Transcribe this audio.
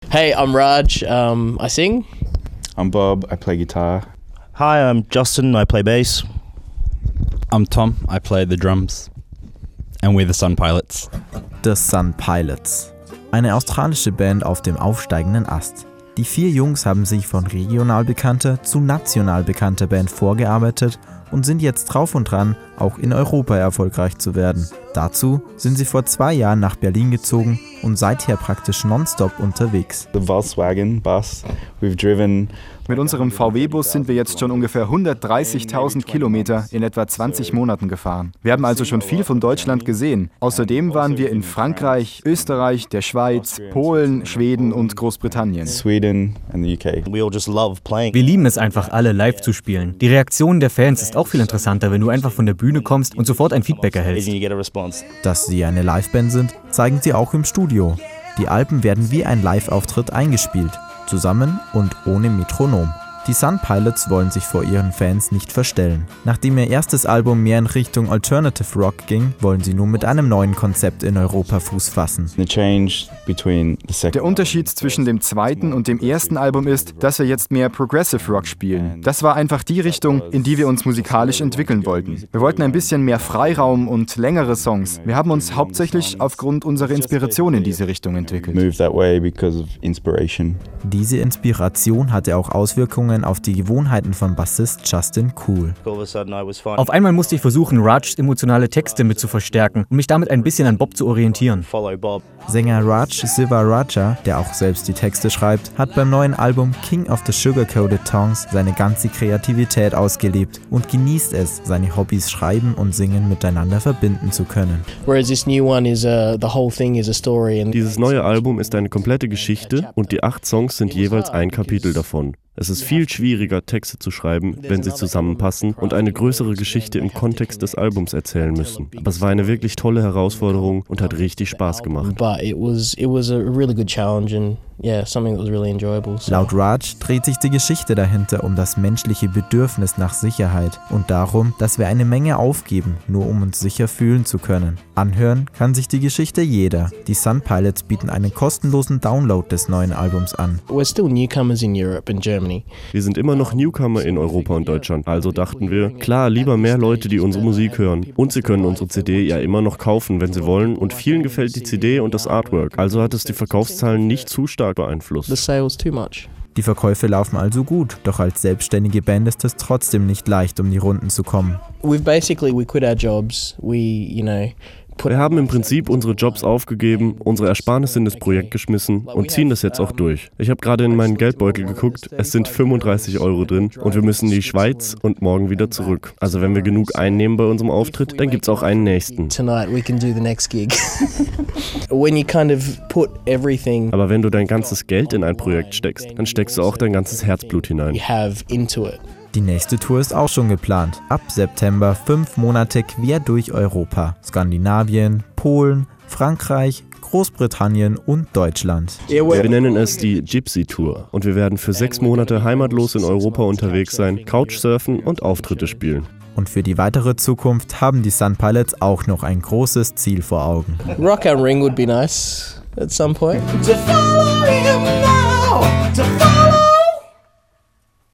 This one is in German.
Hey, I'm Raj. I sing. I'm Bob. I play guitar. Hi, I'm Justin. I play bass. I'm Tom. I play the drums. And we're the Sun Pilots. The Sun Pilots. Eine australische Band auf dem aufsteigenden Ast. Die 4 Jungs haben sich von regional bekannter zu national bekannter Band vorgearbeitet und sind jetzt drauf und dran, auch in Europa erfolgreich zu werden. Dazu sind sie vor 2 Jahren nach Berlin gezogen und seither praktisch nonstop unterwegs. The Volkswagen bus we've driven. Mit unserem VW-Bus sind wir jetzt schon ungefähr 130.000 Kilometer in etwa 20 Monaten gefahren. Wir haben also schon viel von Deutschland gesehen. Außerdem waren wir in Frankreich, Österreich, der Schweiz, Polen, Schweden und Großbritannien. Sweden and the UK. Wir lieben es einfach, alle live zu spielen. Die Reaktion der Fans ist auch viel interessanter, wenn du einfach von der Bühne kommst und sofort ein Feedback erhältst. Dass sie eine Liveband sind, zeigen sie auch im Studio. Die Alben werden wie ein Live-Auftritt eingespielt, zusammen und ohne Metronom. Die Sun Pilots wollen sich vor ihren Fans nicht verstellen. Nachdem ihr erstes Album mehr in Richtung Alternative Rock ging, wollen sie nun mit einem neuen Konzept in Europa Fuß fassen. Der Unterschied zwischen dem zweiten und dem ersten Album ist, dass wir jetzt mehr Progressive Rock spielen. Das war einfach die Richtung, in die wir uns musikalisch entwickeln wollten. Wir wollten ein bisschen mehr Freiraum und längere Songs. Wir haben uns hauptsächlich aufgrund unserer Inspiration in diese Richtung entwickelt. Diese Inspiration hatte auch Auswirkungen auf die Gewohnheiten von Bassist Justin Cool. Auf einmal musste ich versuchen, Rajs emotionale Texte mit zu verstärken und mich damit ein bisschen an Bob zu orientieren. Sänger Raj Sivaraja, der auch selbst die Texte schreibt, hat beim neuen Album King of the Sugar-Coated Tongues seine ganze Kreativität ausgelebt und genießt es, seine Hobbys Schreiben und Singen miteinander verbinden zu können. Dieses neue Album ist eine komplette Geschichte und die 8 Songs sind jeweils ein Kapitel davon. Es ist viel schwieriger, Texte zu schreiben, wenn sie zusammenpassen und eine größere Geschichte im Kontext des Albums erzählen müssen. Aber es war eine wirklich tolle Herausforderung und hat richtig Spaß gemacht. Laut Raj dreht sich die Geschichte dahinter um das menschliche Bedürfnis nach Sicherheit und darum, dass wir eine Menge aufgeben, nur um uns sicher fühlen zu können. Anhören kann sich die Geschichte jeder. Die Sun Pilots bieten einen kostenlosen Download des neuen Albums an. Wir sind immer noch Newcomer in Europa und Deutschland, also dachten wir, klar, lieber mehr Leute, die unsere Musik hören. Und sie können unsere CD ja immer noch kaufen, wenn sie wollen, und vielen gefällt die CD und das Artwork. Also hat es die Verkaufszahlen nicht zu stark beeinflusst. Die Verkäufe laufen also gut, doch als selbstständige Band ist es trotzdem nicht leicht, um die Runden zu kommen. Wir haben im Prinzip unsere Jobs aufgegeben, unsere Ersparnisse in das Projekt geschmissen und ziehen das jetzt auch durch. Ich habe gerade in meinen Geldbeutel geguckt, es sind 35 € drin und wir müssen in die Schweiz und morgen wieder zurück. Also wenn wir genug einnehmen bei unserem Auftritt, dann gibt's auch einen nächsten. Aber wenn du dein ganzes Geld in ein Projekt steckst, dann steckst du auch dein ganzes Herzblut hinein. Die nächste Tour ist auch schon geplant. Ab September 5 Monate quer durch Europa, Skandinavien, Polen, Frankreich, Großbritannien und Deutschland. Wir nennen es die Gypsy Tour und wir werden für 6 Monate heimatlos in Europa unterwegs sein, Couchsurfen und Auftritte spielen. Und für die weitere Zukunft haben die Sun Pilots auch noch ein großes Ziel vor Augen. Rock am Ring would be nice at some point.